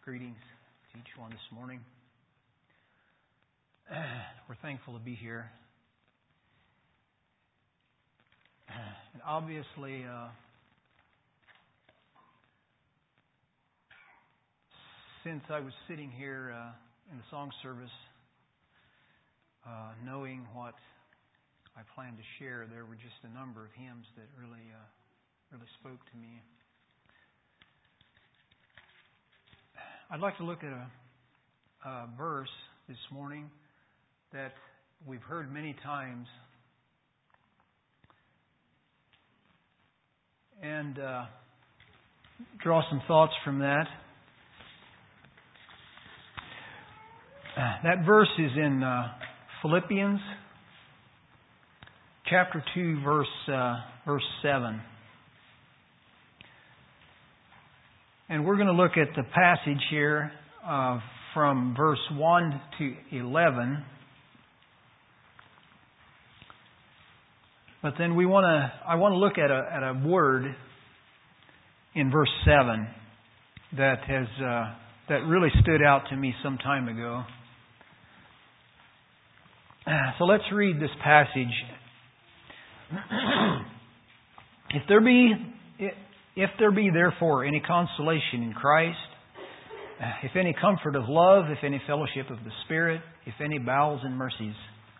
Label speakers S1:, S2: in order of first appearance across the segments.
S1: Greetings to each one this morning. We're thankful to be here. And obviously, since I was sitting here in the song service, knowing what I planned to share, there were just a number of hymns that really spoke to me. I'd like to look at a verse this morning that we've heard many times and draw some thoughts from that. That verse is in Philippians chapter 2, verse 7. And we're going to look at the passage here from verse 1 to 11. But then I want to look at a word in verse 7 that really stood out to me some time ago. So let's read this passage. If there be therefore any consolation in Christ, if any comfort of love, if any fellowship of the Spirit, if any bowels and mercies,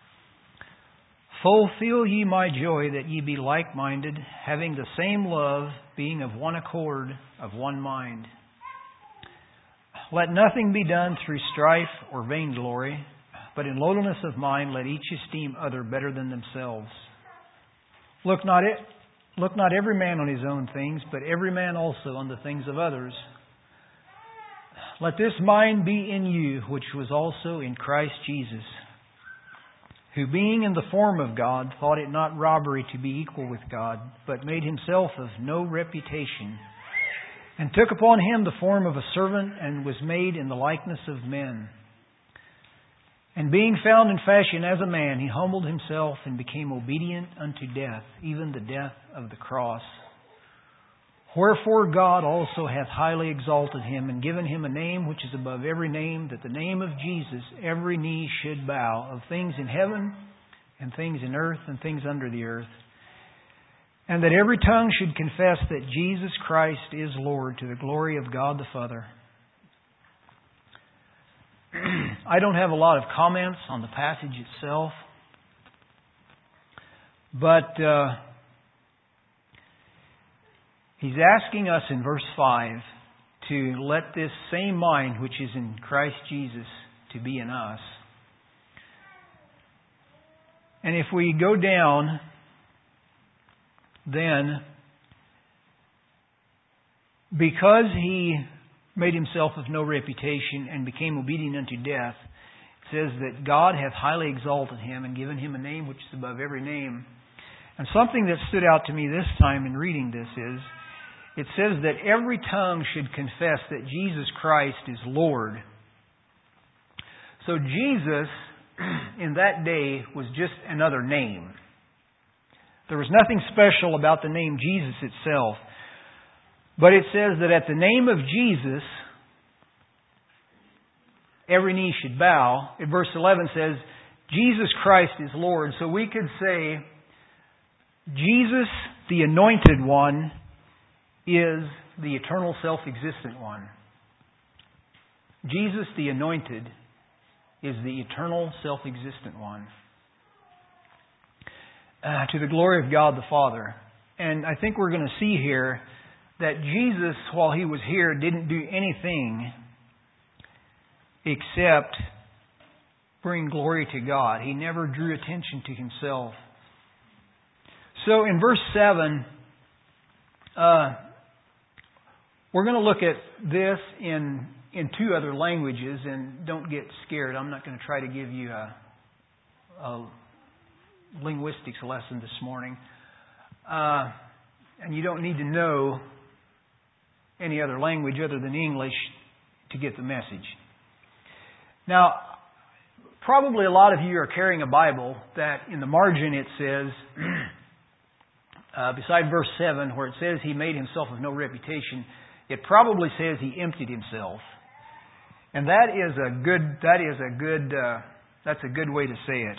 S1: fulfill ye my joy that ye be like-minded, having the same love, being of one accord, of one mind. Let nothing be done through strife or vainglory, but in lowliness of mind let each esteem other better than themselves. Look not every man on his own things, but every man also on the things of others. Let this mind be in you, which was also in Christ Jesus, who being in the form of God, thought it not robbery to be equal with God, but made himself of no reputation, and took upon him the form of a servant, and was made in the likeness of men. And being found in fashion as a man, he humbled himself and became obedient unto death, even the death of the cross. Wherefore God also hath highly exalted him, and given him a name which is above every name, that the name of Jesus every knee should bow, of things in heaven, and things in earth, and things under the earth. And that every tongue should confess that Jesus Christ is Lord, to the glory of God the Father. I don't have a lot of comments on the passage itself, but he's asking us in verse 5 to let this same mind which is in Christ Jesus to be in us. And if we go down, then because he made himself of no reputation and became obedient unto death, it says that God hath highly exalted him and given him a name which is above every name. And something that stood out to me this time in reading this is, it says that every tongue should confess that Jesus Christ is Lord. So Jesus, in that day, was just another name. There was nothing special about the name Jesus itself. But it says that at the name of Jesus, every knee should bow. In verse 11 says, Jesus Christ is Lord. So we could say, Jesus, the Anointed One, is the eternal self-existent one. Jesus, the Anointed, is the eternal self-existent one. To the glory of God the Father. And I think we're going to see here that Jesus, while He was here, didn't do anything except bring glory to God. He never drew attention to Himself. So in verse 7, we're going to look at this in two other languages, and don't get scared. I'm not going to try to give you a linguistics lesson this morning. And you don't need to know any other language other than English to get the message. Now, probably a lot of you are carrying a Bible that in the margin it says, beside verse 7, where it says He made Himself of no reputation, it probably says He emptied Himself. And that's a good way to say it.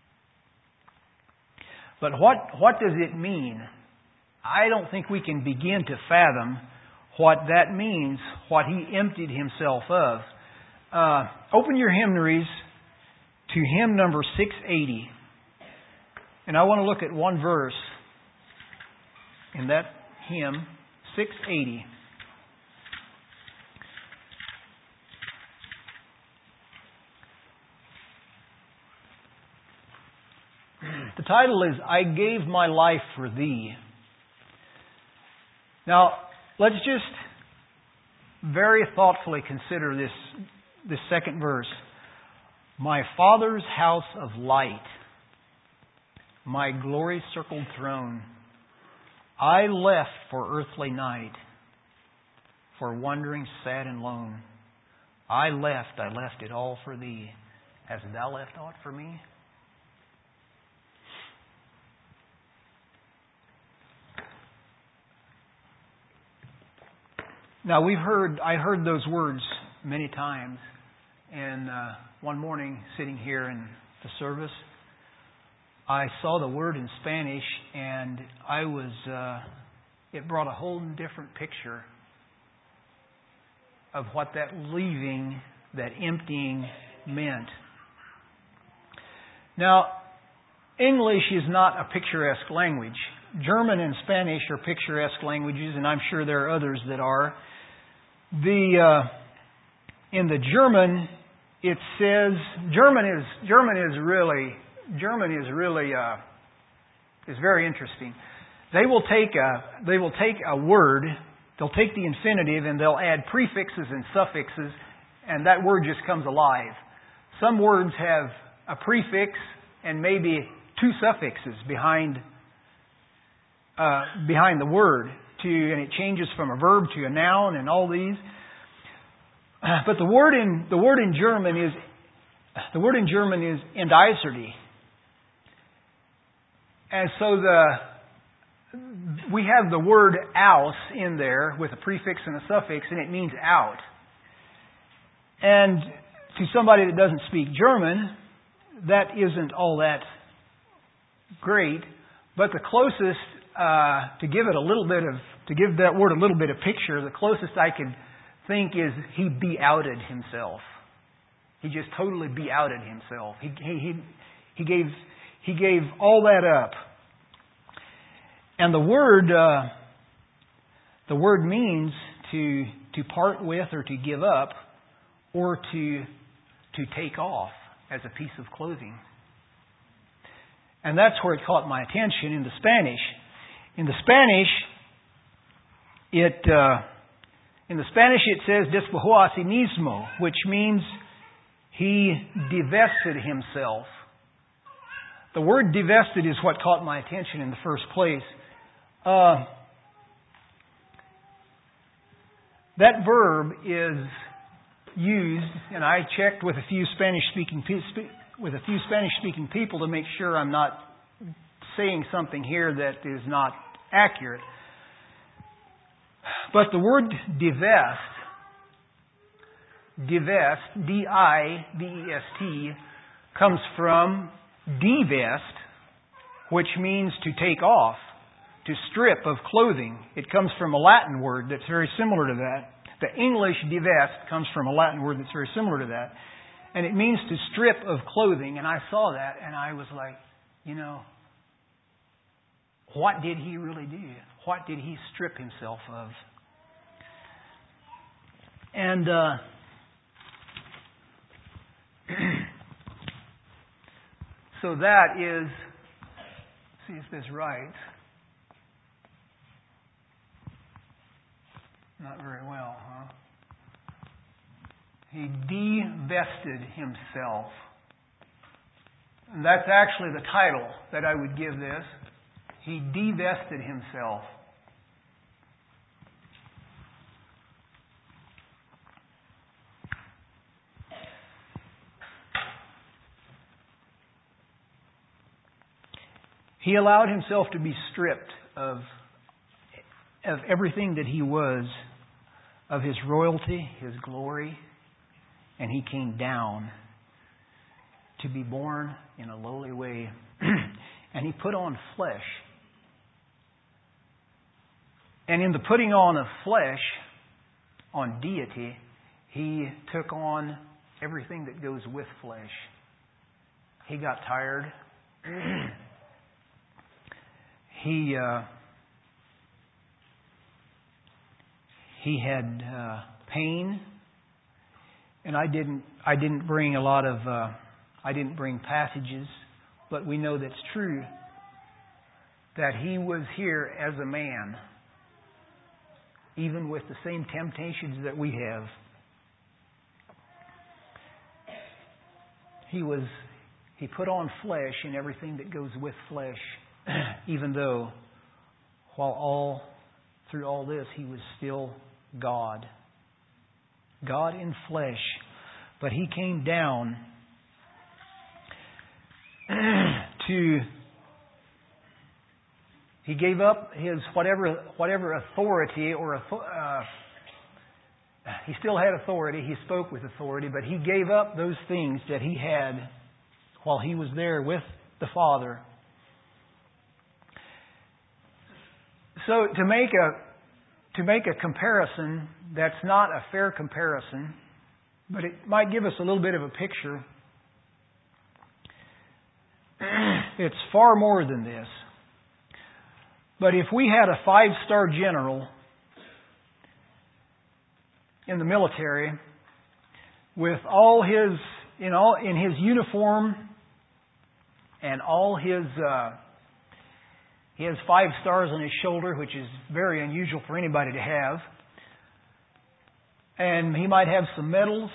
S1: But what does it mean? I don't think we can begin to fathom what that means, what He emptied Himself of. Open your hymnaries to hymn number 680. And I want to look at one verse in that hymn, 680. The title is, I Gave My Life for Thee. Now, let's just very thoughtfully consider this second verse. My Father's house of light, my glory-circled throne, I left for earthly night, for wandering sad and lone. I left it all for Thee. Hast Thou left aught for me? Now I heard those words many times, and one morning sitting here in the service, I saw the word in Spanish, and it brought a whole different picture of what that leaving, that emptying meant. Now, English is not a picturesque language. German and Spanish are picturesque languages, and I'm sure there are others that are. In the German, it says German is very interesting. They will take a word, they'll take the infinitive, and they'll add prefixes and suffixes, and that word just comes alive. Some words have a prefix and maybe two suffixes behind the word, and it changes from a verb to a noun and all these. But the word in German is Endeiserte. And so we have the word aus in there with a prefix and a suffix, and it means out. And to somebody that doesn't speak German, that isn't all that great. But the closest to give that word a little bit of picture, the closest I could think is He be-outed Himself. He just totally be-outed Himself. He gave all that up. And the word means to part with or to give up or to take off as a piece of clothing. And that's where it caught my attention in the Spanish. In the Spanish it says despojó a sí mismo, which means He divested Himself. The word divested is what caught my attention in the first place. That verb is used, and I checked with a few Spanish-speaking people to make sure I'm not saying something here that is not accurate. But the word divest, D-I-V-E-S-T, comes from divest, which means to take off, to strip of clothing. It comes from a Latin word that's very similar to that. The English divest comes from a Latin word that's very similar to that. And it means to strip of clothing. And I saw that and I was like, what did He really do? What did He strip Himself of? And so that is, see if this is right. Not very well, huh? He divested Himself. And that's actually the title that I would give this. He divested Himself. He allowed Himself to be stripped of everything that He was, of His royalty, His glory, and He came down to be born in a lowly way. And He put on flesh. And in the putting on of flesh, on deity, He took on everything that goes with flesh. He got tired. He had pain, and I didn't bring a lot of I didn't bring passages, but we know that's true, that He was here as a man, even with the same temptations that we have. He put on flesh and everything that goes with flesh, even though through all this He was still God. God in flesh. But He came down He gave up His whatever authority He still had authority. He spoke with authority, but He gave up those things that He had while He was there with the Father. So to make a comparison that's not a fair comparison, but it might give us a little bit of a picture. It's far more than this. But if we had a 5-star general in the military with all his in his uniform and all his 5 stars on his shoulder, which is very unusual for anybody to have, and he might have some medals,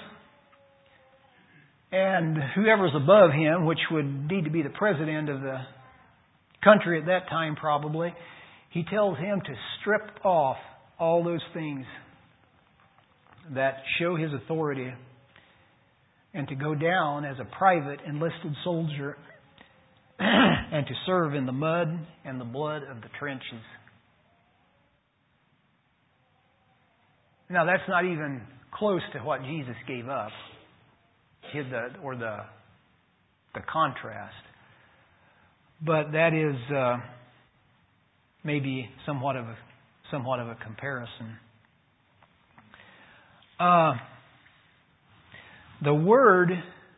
S1: and whoever's above him, which would need to be the president of the country at that time probably, he tells him to strip off all those things that show his authority and to go down as a private enlisted soldier and to serve in the mud and the blood of the trenches. Now that's not even close to what Jesus gave up, the contrast. But that is maybe somewhat of a comparison. The word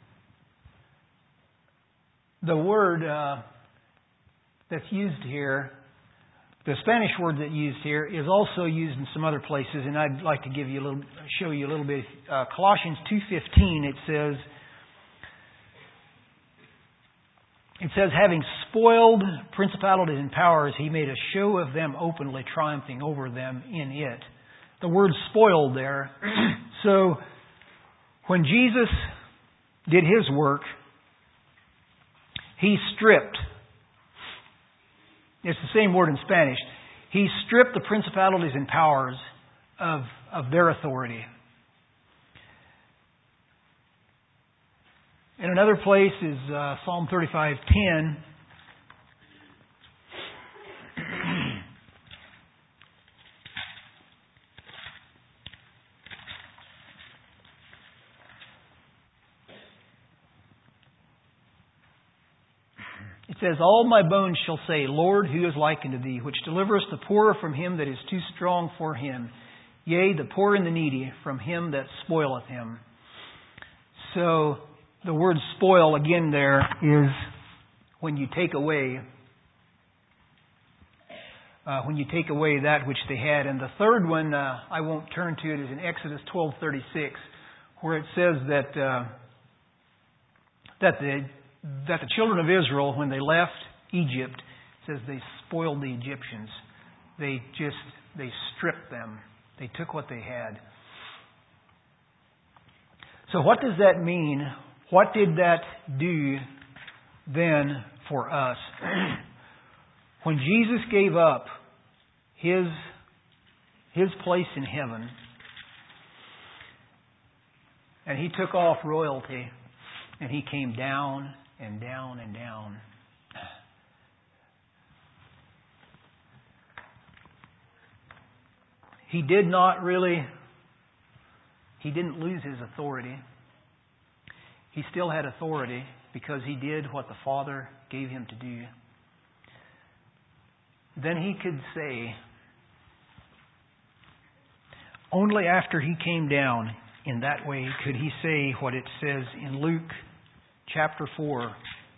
S1: that's used here, the Spanish word that's used here, is also used in some other places, and I'd like to show you a little bit. Colossians 2:15, it says, having spoiled principalities and powers, He made a show of them openly, triumphing over them in it. The word spoiled there. So when Jesus did His work, He stripped. It's the same word in Spanish. He stripped the principalities and powers of their authority. And another place is Psalm 35:10. It says, all my bones shall say, Lord, who is like unto Thee, which deliverest the poor from him that is too strong for him, yea, the poor and the needy from him that spoileth him. So the word spoil again there is when you take away that which they had. And the third one, I won't turn to it, is in Exodus 12:36, where it says that the children of Israel, when they left Egypt, it says they spoiled the Egyptians. They stripped them. They took what they had. So what does that mean? What did that do then for us? When Jesus gave up His place in heaven, and He took off royalty, and He came down and down and down. He didn't lose His authority. He still had authority because he did what the Father gave him to do. Then he could say, only after he came down in that way could he say what it says in Luke chapter 4.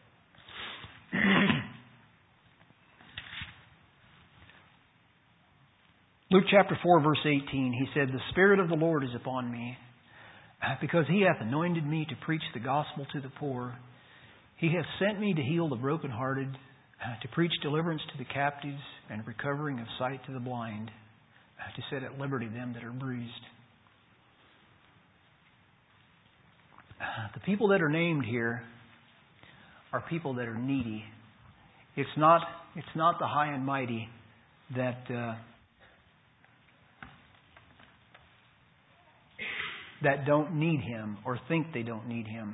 S1: Luke chapter 4 verse 18, he said, the Spirit of the Lord is upon me, because he hath anointed me to preach the gospel to the poor. He hath sent me to heal the brokenhearted, to preach deliverance to the captives, and recovering of sight to the blind, to set at liberty them that are bruised. The people that are named here are people that are needy. It's not the high and mighty that don't need Him or think they don't need Him.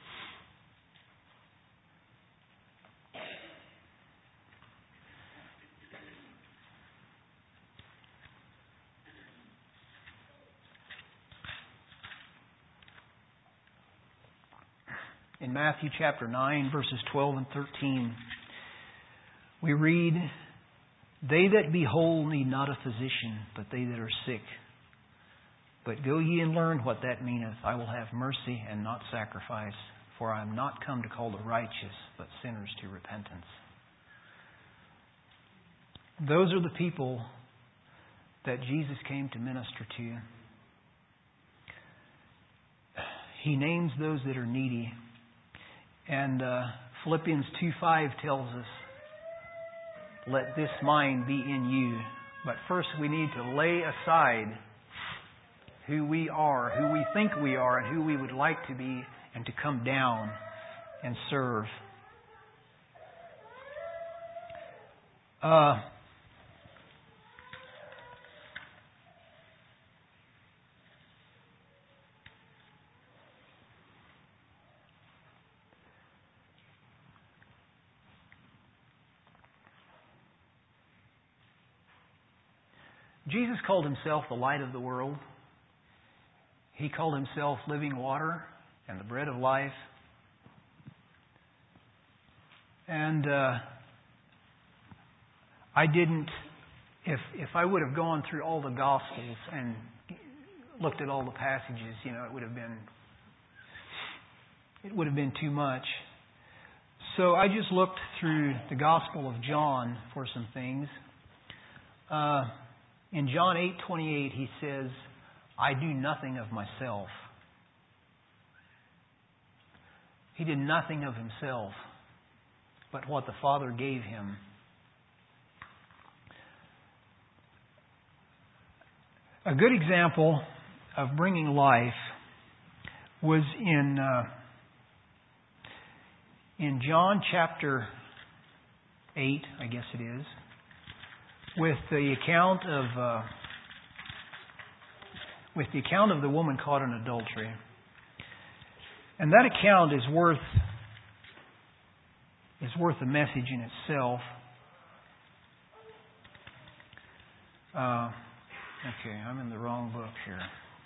S1: In Matthew chapter 9, verses 12 and 13, we read, they that be whole need not a physician, but they that are sick. But go ye and learn what that meaneth. I will have mercy and not sacrifice, for I am not come to call the righteous, but sinners to repentance. Those are the people that Jesus came to minister to. He names those that are needy. And Philippians 2:5 tells us, let this mind be in you. But first we need to lay aside who we are, who we think we are, and who we would like to be, and to come down and serve. Jesus called Himself the light of the world. He called Himself living water and the bread of life. And I didn't, if I would have gone through all the Gospels and looked at all the passages, it would have been too much. So I just looked through the Gospel of John for some things. In John 8:28, He says, I do nothing of myself. He did nothing of Himself, but what the Father gave Him. A good example of bringing life was in John chapter 8, I guess it is, with the account of the woman caught in adultery. And that account is worth a message in itself. Okay, I'm in the wrong book here.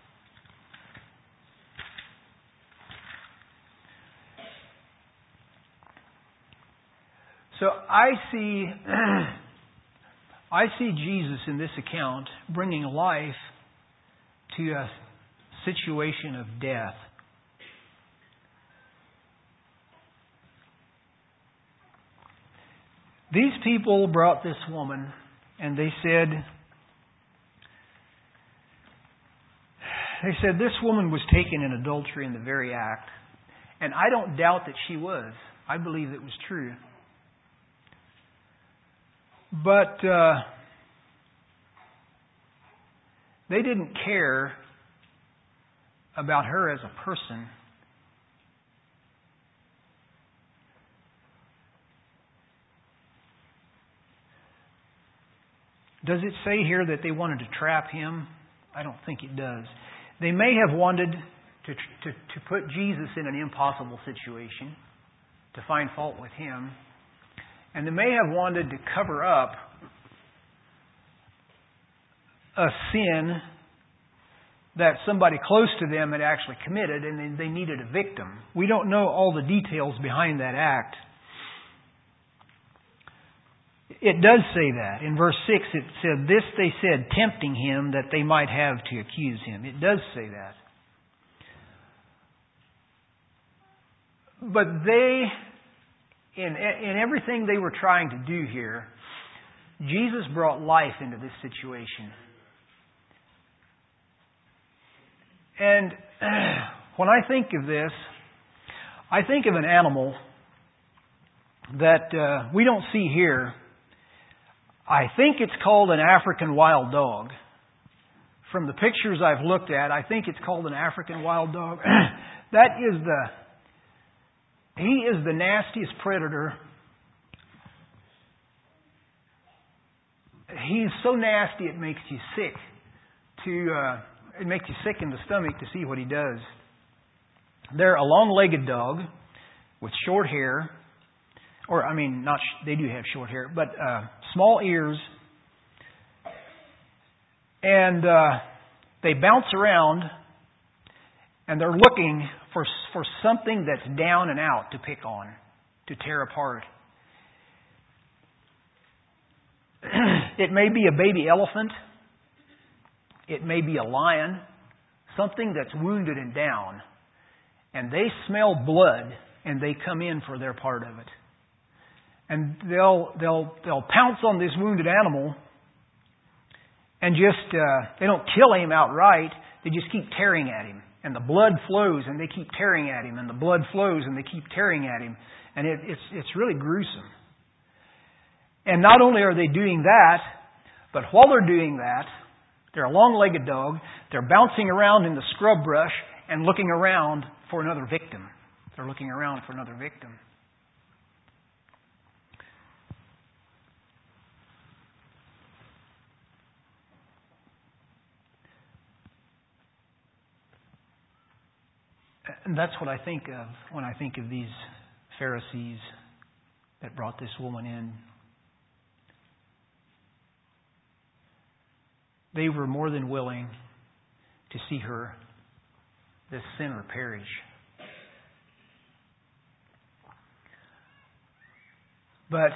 S1: So I see Jesus in this account bringing life to a situation of death. These people brought this woman and they said, this woman was taken in adultery in the very act. And I don't doubt that she was. I believe it was true. But they didn't care about her as a person. Does it say here that they wanted to trap Him? I don't think it does. They may have wanted to put Jesus in an impossible situation, to find fault with Him. And they may have wanted to cover up a sin that somebody close to them had actually committed and then they needed a victim. We don't know all the details behind that act. It does say that. In verse 6 it said, "This they said, tempting him that they might have to accuse him." It does say that. But they, in everything they were trying to do here, Jesus brought life into this situation. And when I think of this, I think of an animal that we don't see here. I think it's called an African wild dog. From the pictures I've looked at, I think it's called an African wild dog. He is the nastiest predator. He's so nasty it makes you sick. It makes you sick in the stomach to see what he does. They're a long-legged dog with short hair. They do have short hair, but small ears. And they bounce around, and they're looking for something that's down and out to pick on, to tear apart. It may be a baby elephant. It may be a lion. Something that's wounded and down. And they smell blood, and they come in for their part of it. And they'll pounce on this wounded animal and just they don't kill him outright. They just keep tearing at him, and the blood flows, and they keep tearing at him, and the blood flows, and they keep tearing at him, and it's really gruesome. And not only are they doing that, but while they're doing that, they're a long-legged dog. They're bouncing around in the scrub brush and looking around for another victim. They're looking around for another victim. And that's what I think of when I think of these Pharisees that brought this woman in. They were more than willing to see her, this sinner, perish. But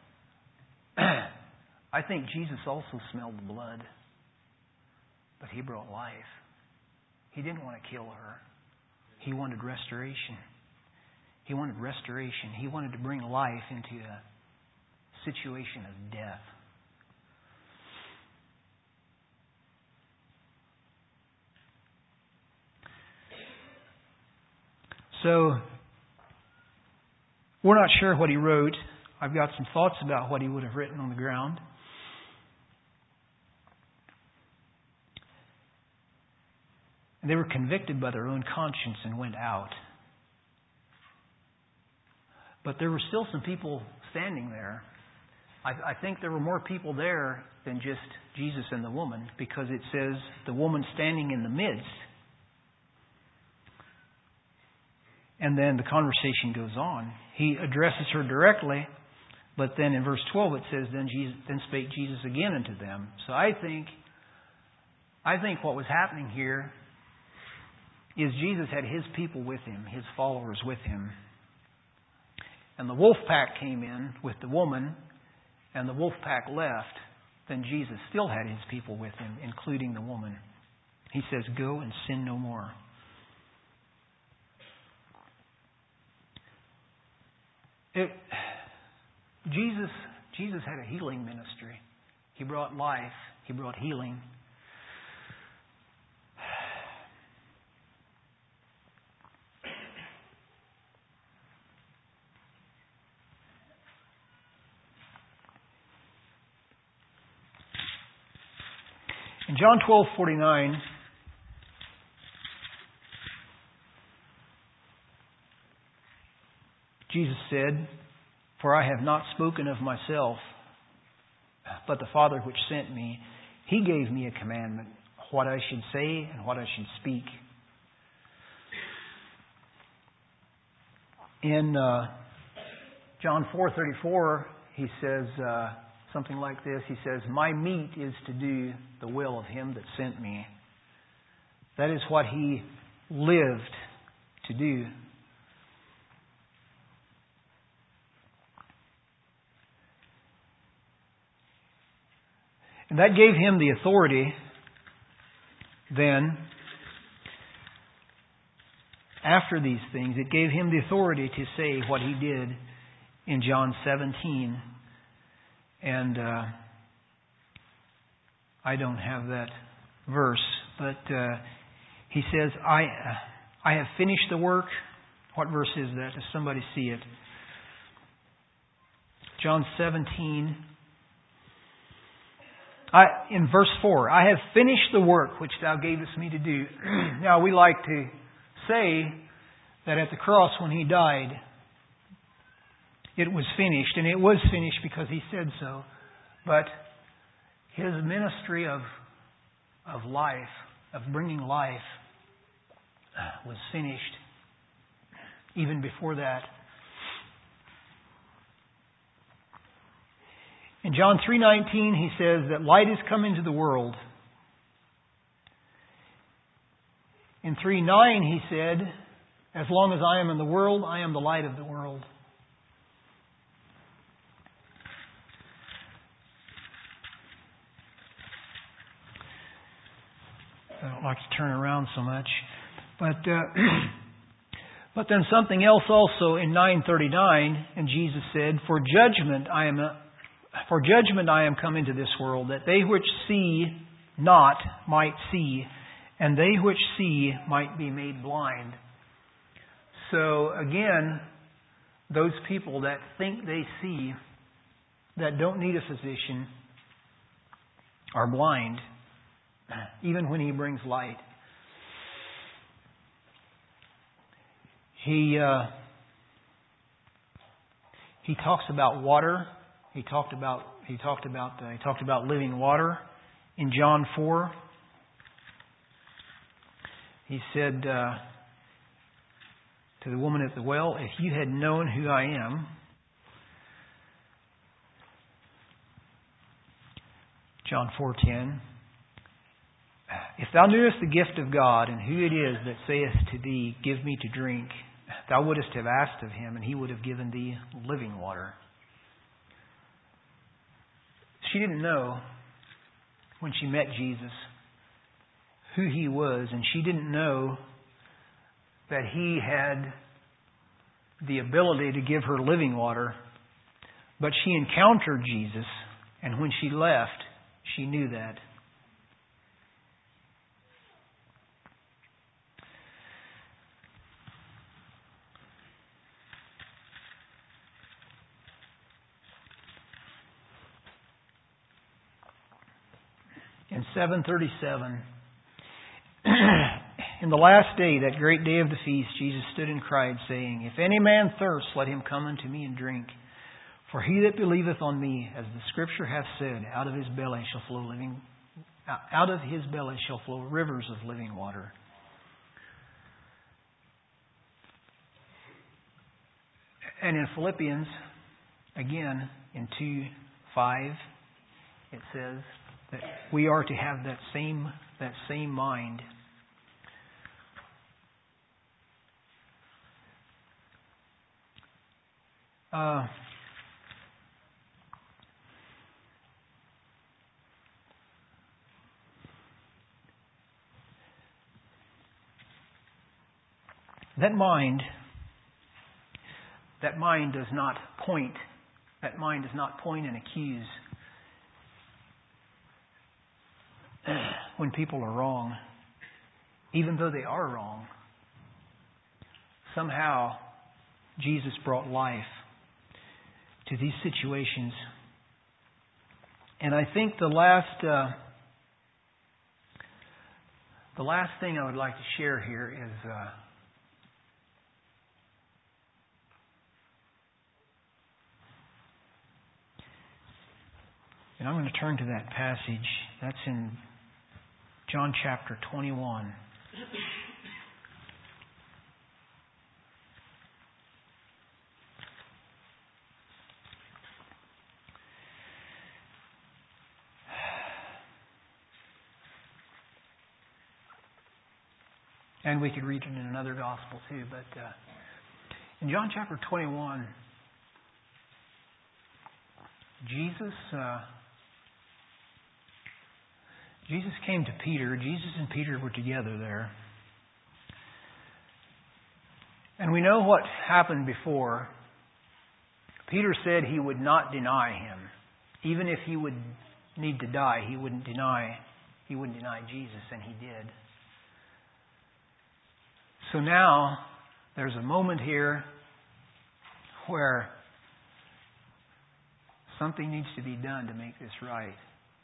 S1: I think Jesus also smelled the blood, but He brought life. He didn't want to kill her. He wanted restoration. He wanted restoration. He wanted to bring life into a situation of death. So, we're not sure what he wrote. I've got some thoughts about what he would have written on the ground. They were convicted by their own conscience and went out. But there were still some people standing there. I think there were more people there than just Jesus and the woman, because it says the woman standing in the midst. And then the conversation goes on. He addresses her directly, but then in verse 12 it says, Then spake Jesus again unto them. So I think what was happening here is Jesus had His people with Him, His followers with Him. And the wolf pack came in with the woman, and the wolf pack left. Then Jesus still had His people with Him, including the woman. He says, Go and sin no more. Jesus had a healing ministry. He brought life. He brought healing. In John 12:49, Jesus said, For I have not spoken of myself, but the Father which sent me, He gave me a commandment, what I should say and what I should speak. In John 4:34, He says something like this. He says, My meat is to do the will of Him that sent me. That is what He lived to do. And that gave Him the authority then, after these things, it gave Him the authority to say what He did in John 17. And I don't have that verse, but He says, I have finished the work. What verse is that? Does somebody see it? John 17. In verse 4, I have finished the work which Thou gavest me to do. Now, we like to say that at the cross when He died, it was finished. And it was finished because He said so. But His ministry of life, of bringing life, was finished even before that. In John 3:19, He says that light has come into the world. In 3:9, He said, as long as I am in the world, I am the light of the world. I don't like to turn around so much. But then something else also in 9:39, and Jesus said, For judgment I am come into this world, that they which see not might see, and they which see might be made blind. So again, those people that think they see, that don't need a physician, are blind, even when He brings light. He talks about water. He talked about living water in John 4. He said to the woman at the well, if you had known who I am, John 4:10, if thou knewest the gift of God and who it is that saith to thee, give me to drink, thou wouldest have asked of Him, and He would have given thee living water. She didn't know when she met Jesus who He was, and she didn't know that He had the ability to give her living water. But she encountered Jesus, and when she left, she knew that. In 7:37, in the last day, that great day of the feast, Jesus stood and cried, saying, If any man thirst, let him come unto me and drink. For he that believeth on me, as the Scripture hath said, out of his belly shall flow rivers of living water. And in Philippians, again, in 2:5, it says that we are to have that same mind. That mind does not point. That mind does not point and accuse when people are wrong, even though they are wrong. Somehow, Jesus brought life to these situations. And I think the last thing I would like to share here is and I'm going to turn to that passage. That's in John chapter 21. And we could read it in another gospel too. But in John chapter 21, Jesus came to Peter. Jesus and Peter were together there. And we know what happened before. Peter said he would not deny him. Even if he would need to die, he wouldn't deny Jesus, and he did. So now there's a moment here where something needs to be done to make this right.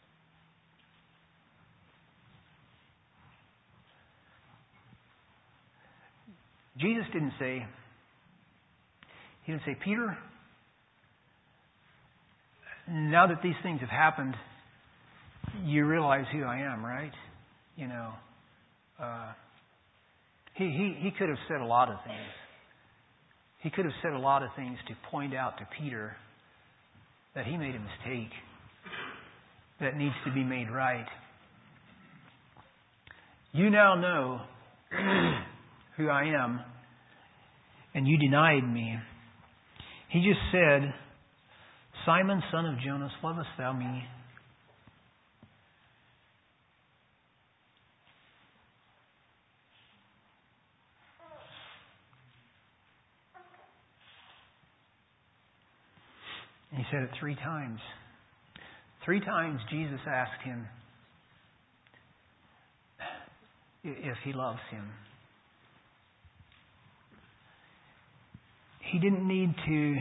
S1: Jesus didn't say, Peter, now that these things have happened, you realize who I am, right? You know, he could have said a lot of things. He could have said a lot of things to point out to Peter that he made a mistake that needs to be made right. You now know who I am, and you denied me. He just said, Simon, son of Jonas, lovest thou me? He said it 3 times. 3 times Jesus asked him if he loves him. He didn't need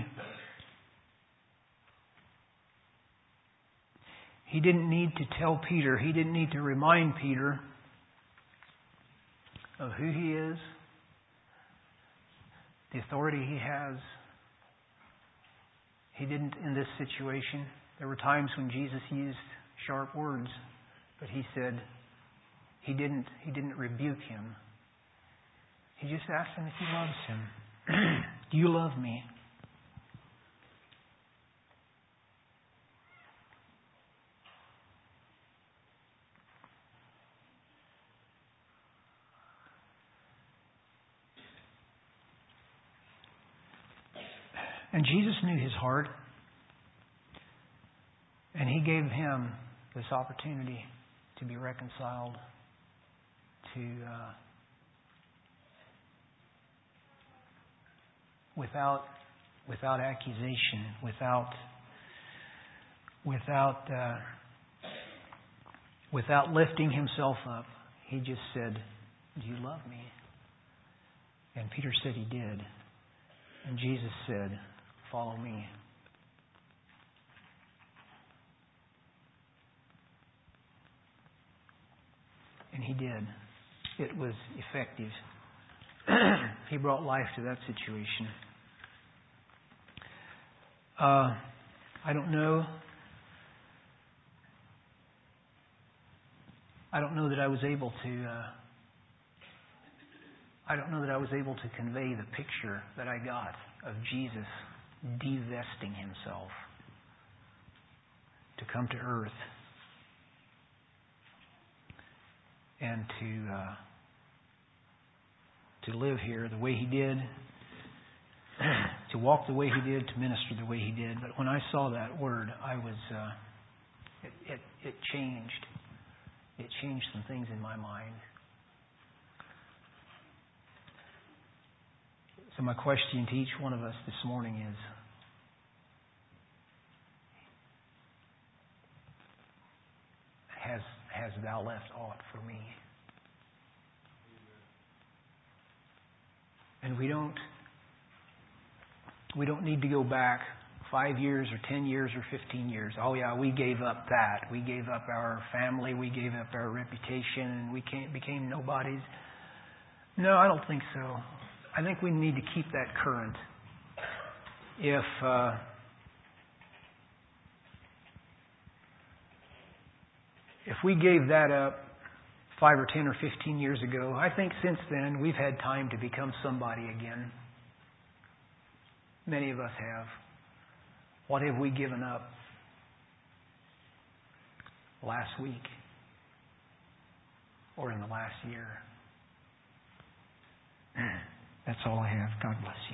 S1: to tell Peter. He didn't need to remind Peter of who he is, the authority he has. He didn't in this situation. There were times when Jesus used sharp words, but he said he didn't rebuke him. He just asked him if he loves him. Do you love me? And Jesus knew his heart. And he gave him this opportunity to be reconciled, without accusation, without lifting himself up. He just said, "Do you love me?" And Peter said he did. And Jesus said, "Follow me." And he did. It was effective. He brought life to that situation. I don't know that I was able to convey the picture that I got of Jesus divesting himself to come to earth and to live here the way he did, to walk the way he did, to minister the way he did. But when I saw that word, I was it changed. It changed some things in my mind. So my question to each one of us this morning is, has thou left aught for me? And we don't need to go back 5 years or 10 years or 15 years. Oh yeah, we gave up that. We gave up our family. We gave up our reputation, and we became nobodies. No, I don't think so. I think we need to keep that current. If we gave that up 5 or 10 or 15 years ago, I think since then we've had time to become somebody again. Many of us have. What have we given up last week or in the last year? That's all I have. God bless you.